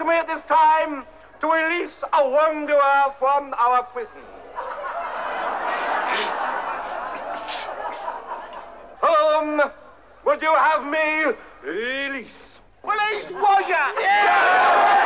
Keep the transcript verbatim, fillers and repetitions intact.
to me at this time to release a wanderer from our prison. Whom would you have me release? Release Roger! Yeah!